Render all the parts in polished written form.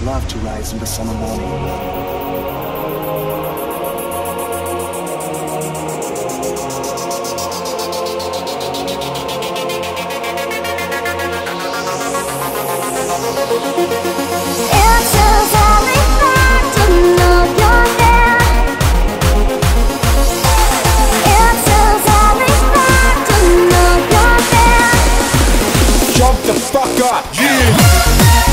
love to rise in the summer morning. Jump the fuck up, yeah!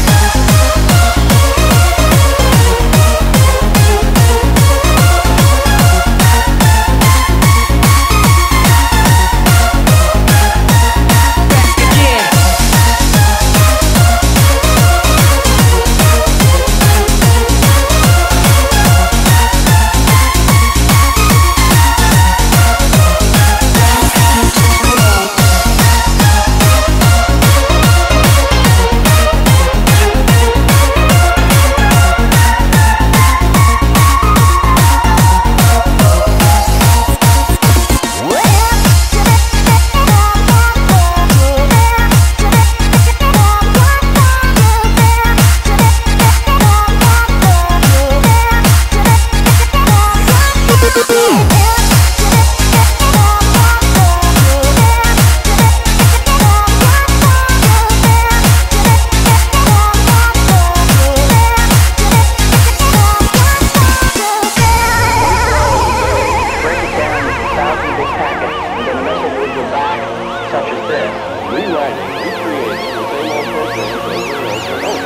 Such as this, rewriting, recreating the same old programs over and over.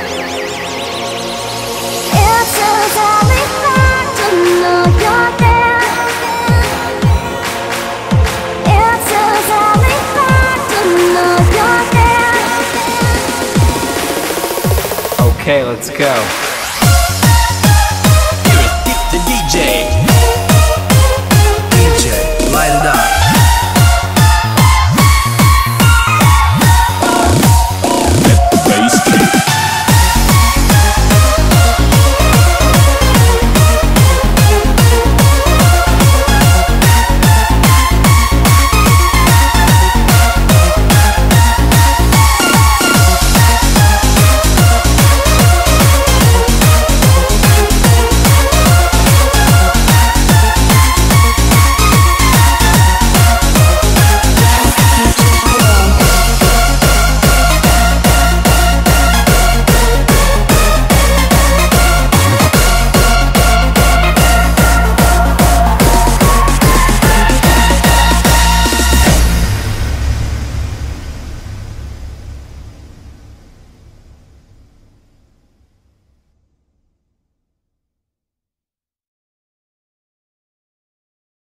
It's so satisfying to know you're there. It's so satisfying to know you're there. Okay, let's go.